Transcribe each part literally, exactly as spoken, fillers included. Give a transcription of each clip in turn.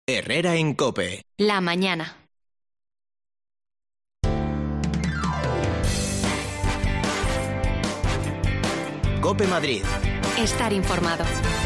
Herrera en COPE. La mañana. COPE Madrid. Estar informado.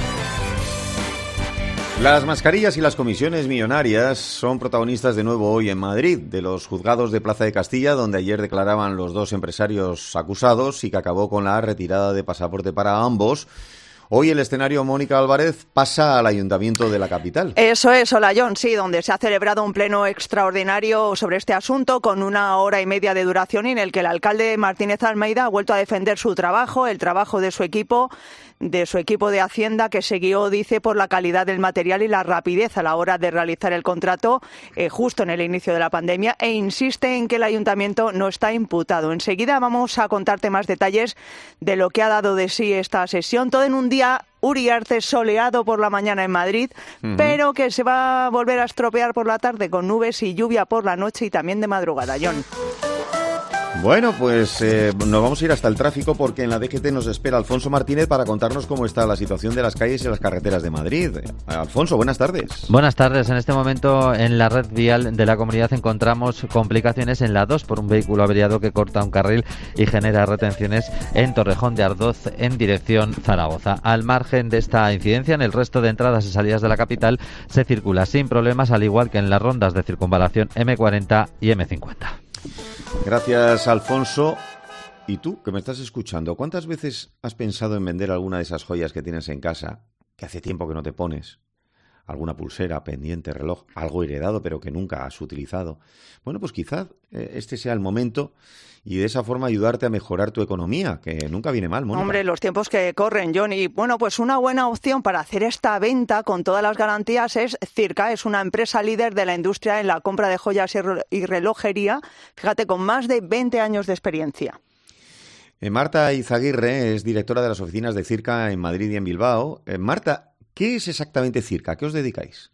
Las mascarillas y las comisiones millonarias son protagonistas de nuevo hoy en Madrid, de los juzgados de Plaza de Castilla, donde ayer declaraban los dos empresarios acusados y que acabó con la retirada de pasaporte para ambos. Hoy el escenario, Mónica Álvarez, pasa al Ayuntamiento de la capital. Eso es, Olayón, sí, donde se ha celebrado un pleno extraordinario sobre este asunto con una hora y media de duración y en el que el alcalde Martínez Almeida ha vuelto a defender su trabajo, el trabajo de su equipo, de su equipo de Hacienda, que se guió, dice, por la calidad del material y la rapidez a la hora de realizar el contrato eh, justo en el inicio de la pandemia, e insiste en que el ayuntamiento no está imputado. Enseguida vamos a contarte más detalles de lo que ha dado de sí esta sesión, todo en un día Uriarte soleado por la mañana en Madrid, uh-huh. pero que se va a volver a estropear por la tarde con nubes y lluvia por la noche y también de madrugada. John. Bueno, pues eh, nos vamos a ir hasta el tráfico porque en la D G T nos espera Alfonso Martínez para contarnos cómo está la situación de las calles y las carreteras de Madrid. Alfonso, buenas tardes. Buenas tardes. En este momento en la red vial de la comunidad encontramos complicaciones en la dos por un vehículo averiado que corta un carril y genera retenciones en Torrejón de Ardoz en dirección Zaragoza. Al margen de esta incidencia, en el resto de entradas y salidas de la capital se circula sin problemas, al igual que en las rondas de circunvalación eme cuarenta y eme cincuenta. Gracias, Alfonso. Y tú, que me estás escuchando, ¿cuántas veces has pensado en vender alguna de esas joyas que tienes en casa, que hace tiempo que no te pones? Alguna pulsera, pendiente, reloj, algo heredado pero que nunca has utilizado. Bueno, pues quizás eh, este sea el momento y de esa forma ayudarte a mejorar tu economía, que nunca viene mal, Mónica. Hombre, los tiempos que corren, John. Y bueno, pues una buena opción para hacer esta venta con todas las garantías es Circa. Es una empresa líder de la industria en la compra de joyas y relojería, fíjate, con más de veinte años de experiencia. Eh, Marta Izaguirre es directora de las oficinas de Circa en Madrid y en Bilbao. Eh, Marta, ¿qué es exactamente Circa? ¿A qué os dedicáis?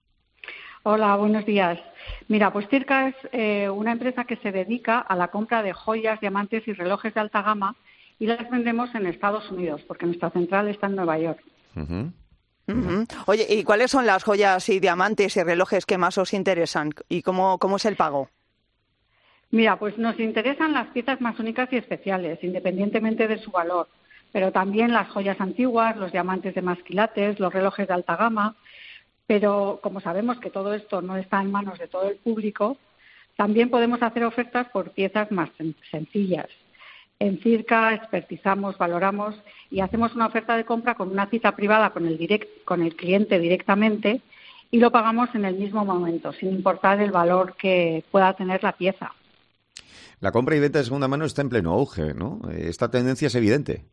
Hola, buenos días. Mira, pues Circa es eh, una empresa que se dedica a la compra de joyas, diamantes y relojes de alta gama y las vendemos en Estados Unidos, porque nuestra central está en Nueva York. Uh-huh. Uh-huh. Oye, ¿y cuáles son las joyas y diamantes y relojes que más os interesan? ¿Y cómo, cómo es el pago? Mira, pues nos interesan las piezas más únicas y especiales, independientemente de su valor, pero también las joyas antiguas, los diamantes de más quilates, los relojes de alta gama. Pero como sabemos que todo esto no está en manos de todo el público, también podemos hacer ofertas por piezas más sencillas. En Circa expertizamos, valoramos y hacemos una oferta de compra con una cita privada con el, direct, con el cliente directamente y lo pagamos en el mismo momento, sin importar el valor que pueda tener la pieza. La compra y venta de segunda mano está en pleno auge, ¿no? Esta tendencia es evidente.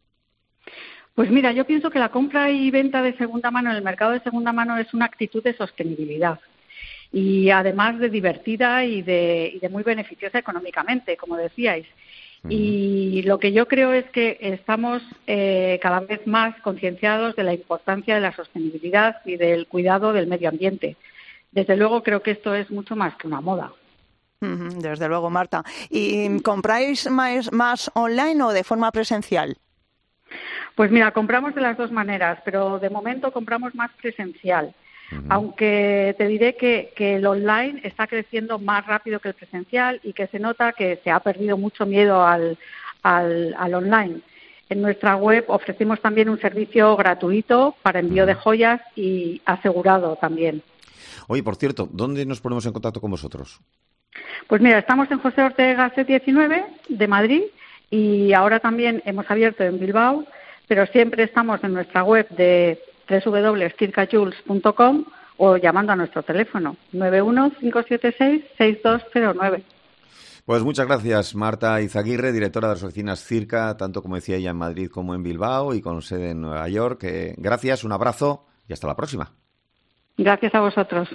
Pues mira, yo pienso que la compra y venta de segunda mano en el mercado de segunda mano es una actitud de sostenibilidad y además de divertida y de, y de muy beneficiosa económicamente, como decíais. Uh-huh. Y lo que yo creo es que estamos eh, cada vez más concienciados de la importancia de la sostenibilidad y del cuidado del medio ambiente. Desde luego creo que esto es mucho más que una moda. Uh-huh, desde luego, Marta. ¿Y compráis más, más online o de forma presencial? Pues mira, compramos de las dos maneras, pero de momento compramos más presencial. Uh-huh. Aunque te diré que, que el online está creciendo más rápido que el presencial y que se nota que se ha perdido mucho miedo al, al, al online. En nuestra web ofrecemos también un servicio gratuito para envío de joyas y asegurado también. Oye, por cierto, ¿dónde nos ponemos en contacto con vosotros? Pues mira, estamos en José Ortega C diecinueve de Madrid y ahora también hemos abierto en Bilbao, pero siempre estamos en nuestra web de doble u doble u doble u punto circa jules punto com o llamando a nuestro teléfono nueve uno cinco siete seis seis dos cero nueve. Pues muchas gracias, Marta Izaguirre, directora de las oficinas Circa, tanto como decía ella en Madrid como en Bilbao y con sede en Nueva York. Eh, gracias, un abrazo y hasta la próxima. Gracias a vosotros.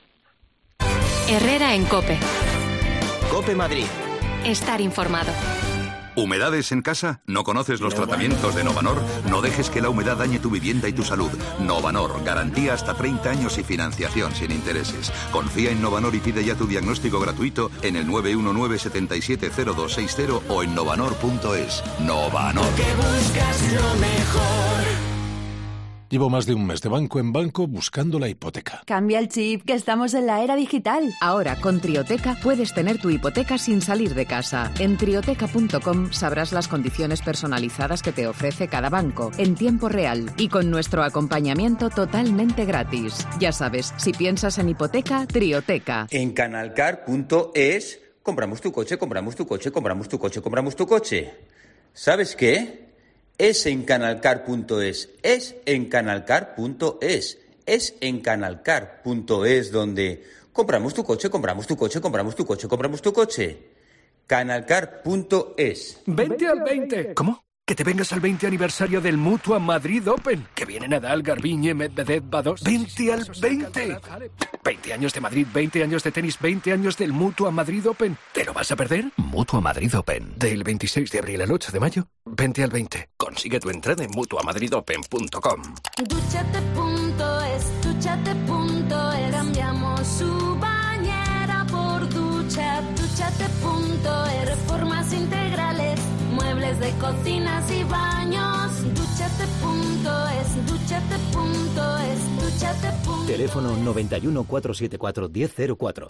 Herrera en COPE. COPE Madrid. Estar informado. ¿Humedades en casa? ¿No conoces los tratamientos de Novanor? No dejes que la humedad dañe tu vivienda y tu salud. Novanor, garantía hasta treinta años y financiación sin intereses. Confía en Novanor y pide ya tu diagnóstico gratuito en el nueve uno nueve siete siete cero dos seis cero o en novanor punto es. Novanor. Porque buscas lo mejor. Llevo más de un mes de banco en banco buscando la hipoteca. Cambia el chip, que estamos en la era digital. Ahora, con Trioteca, puedes tener tu hipoteca sin salir de casa. En trioteca punto com sabrás las condiciones personalizadas que te ofrece cada banco, en tiempo real y con nuestro acompañamiento totalmente gratis. Ya sabes, si piensas en hipoteca, Trioteca. En canalcar punto es compramos tu coche, compramos tu coche, compramos tu coche, compramos tu coche. ¿Sabes qué? Es en canalcar punto es, es en canalcar punto es, es en canalcar punto es donde compramos tu coche, compramos tu coche, compramos tu coche, compramos tu coche. canalcar punto es. veinte al veinte. ¿Cómo? Que te vengas al veinte aniversario del Mutua Madrid Open. Que viene Nadal, Garbiñe, Medvedev, Bados. veinte al veinte. veinte años de Madrid, veinte años de tenis, veinte años del Mutua Madrid Open. ¿Te lo vas a perder? Mutua Madrid Open. Del veintiséis de abril al ocho de mayo, veinte al veinte. Consigue tu entrada en mutua madrid open punto com. Duchate punto es, duchate punto es. Cambiamos su bañera por ducha. Duchate punto es. Reformas integrales, muebles de cocinas y baños. Duchate punto es, duchate punto es, duchate punto es. Teléfono noventa y uno, cuatrocientos setenta y cuatro, diez cero cuatro.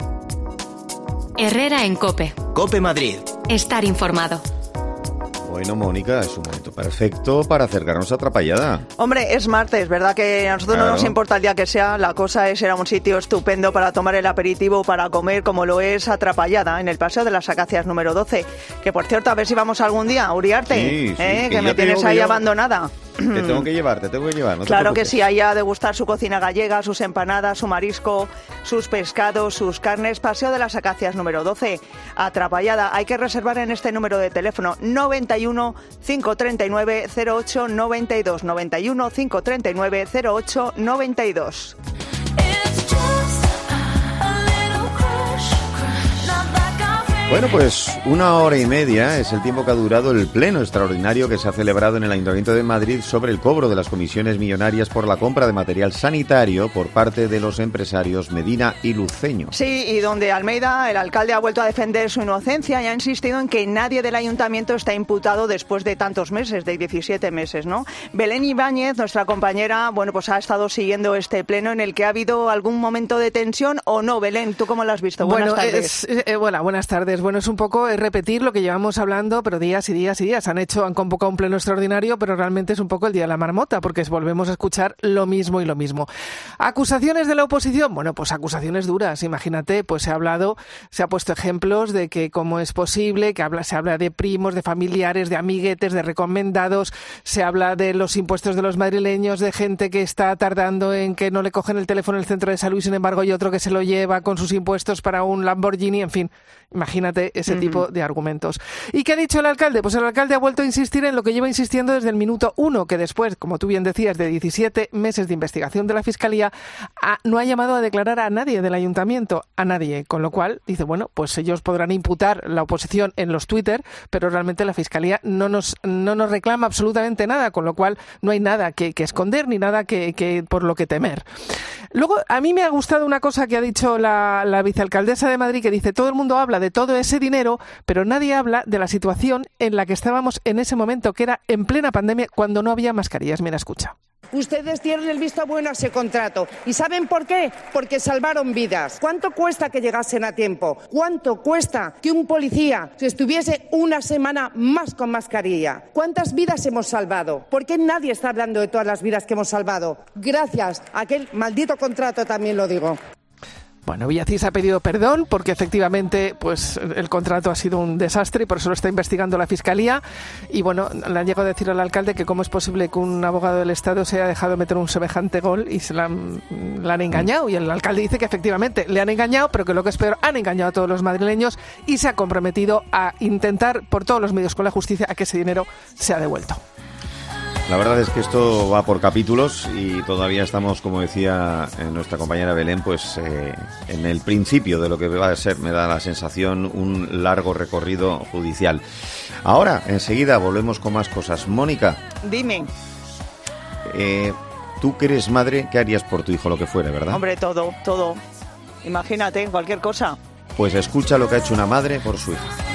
Herrera en COPE. COPE Madrid. Estar informado. Bueno, Mónica, es un momento perfecto para acercarnos a Atrapallada. Hombre, es martes, ¿verdad? Que a nosotros Claro. no nos importa el día que sea. La cosa es ir a un sitio estupendo para tomar el aperitivo, para comer, como lo es Atrapallada, en el Paseo de las Acacias número doce. Que, por cierto, a ver si vamos algún día, Uriarte, Sí, sí, ¿eh? que que ya me te tienes digo ahí que yo- abandonada. Te tengo que llevar, te tengo que llevar. No te Claro que preocupes. sí, ahí a degustar su cocina gallega, sus empanadas, su marisco, sus pescados, sus carnes. Paseo de las Acacias número doce, Atrapallada. Hay que reservar en este número de teléfono noventa y uno, cinco treinta y nueve, cero ocho noventa y dos. noventa y uno, cinco treinta y nueve, cero ocho noventa y dos. Bueno, pues una hora y media es el tiempo que ha durado el pleno extraordinario que se ha celebrado en el Ayuntamiento de Madrid sobre el cobro de las comisiones millonarias por la compra de material sanitario por parte de los empresarios Medina y Luceño. Sí, y donde Almeida, el alcalde, ha vuelto a defender su inocencia y ha insistido en que nadie del ayuntamiento está imputado después de tantos meses, de diecisiete meses, ¿no? Belén Ibáñez, nuestra compañera, bueno, pues ha estado siguiendo este pleno en el que ha habido algún momento de tensión o no. Belén, ¿tú cómo lo has visto? Buenas Bueno, tardes. es, eh, bueno, buenas tardes. Bueno, es un poco eh, repetir lo que llevamos hablando, pero días y días y días. Han hecho, han convocado un pleno extraordinario, pero realmente es un poco el día de la marmota, porque volvemos a escuchar lo mismo y lo mismo. ¿Acusaciones de la oposición? Bueno, pues acusaciones duras. Imagínate, pues se ha hablado, se ha puesto ejemplos de que cómo es posible, que habla, se habla de primos, de familiares, de amiguetes, de recomendados, se habla de los impuestos de los madrileños, de gente que está tardando en que no le cogen el teléfono en el centro de salud y sin embargo hay otro que se lo lleva con sus impuestos para un Lamborghini, en fin. Imagínate ese uh-huh. tipo de argumentos. ¿Y qué ha dicho el alcalde? Pues el alcalde ha vuelto a insistir en lo que lleva insistiendo desde el minuto uno, que después, como tú bien decías, de diecisiete meses de investigación de la Fiscalía, ha, no ha llamado a declarar a nadie del ayuntamiento, a nadie. Con lo cual, dice, bueno, pues ellos podrán imputar la oposición en los Twitter, pero realmente la Fiscalía no nos, no nos reclama absolutamente nada, con lo cual no hay nada que, que esconder ni nada que, que por lo que temer. Luego, a mí me ha gustado una cosa que ha dicho la, la vicealcaldesa de Madrid, que dice, todo el mundo habla de todo ese dinero, pero nadie habla de la situación en la que estábamos en ese momento, que era en plena pandemia, cuando no había mascarillas. Mira, escucha. Ustedes tienen el visto bueno a ese contrato. ¿Y saben por qué? Porque salvaron vidas. ¿Cuánto cuesta que llegasen a tiempo? ¿Cuánto cuesta que un policía estuviese una semana más con mascarilla? ¿Cuántas vidas hemos salvado? ¿Por qué nadie está hablando de todas las vidas que hemos salvado? Gracias a aquel maldito contrato, también lo digo. Bueno, Villacís ha pedido perdón porque efectivamente pues el contrato ha sido un desastre y por eso lo está investigando la Fiscalía. Y bueno, le han llegado a decir al alcalde que cómo es posible que un abogado del Estado se haya dejado meter un semejante gol y se la han, la han engañado. Y el alcalde dice que efectivamente le han engañado, pero que lo que es peor, han engañado a todos los madrileños y se ha comprometido a intentar por todos los medios con la justicia a que ese dinero sea devuelto. La verdad es que esto va por capítulos y todavía estamos, como decía nuestra compañera Belén, pues eh, en el principio de lo que va a ser, me da la sensación, un largo recorrido judicial. Ahora, enseguida, volvemos con más cosas. Mónica. Dime. Eh, tú que eres madre, ¿qué harías por tu hijo, lo que fuera, verdad? Hombre, todo, todo. Imagínate, cualquier cosa. Pues escucha lo que ha hecho una madre por su hija.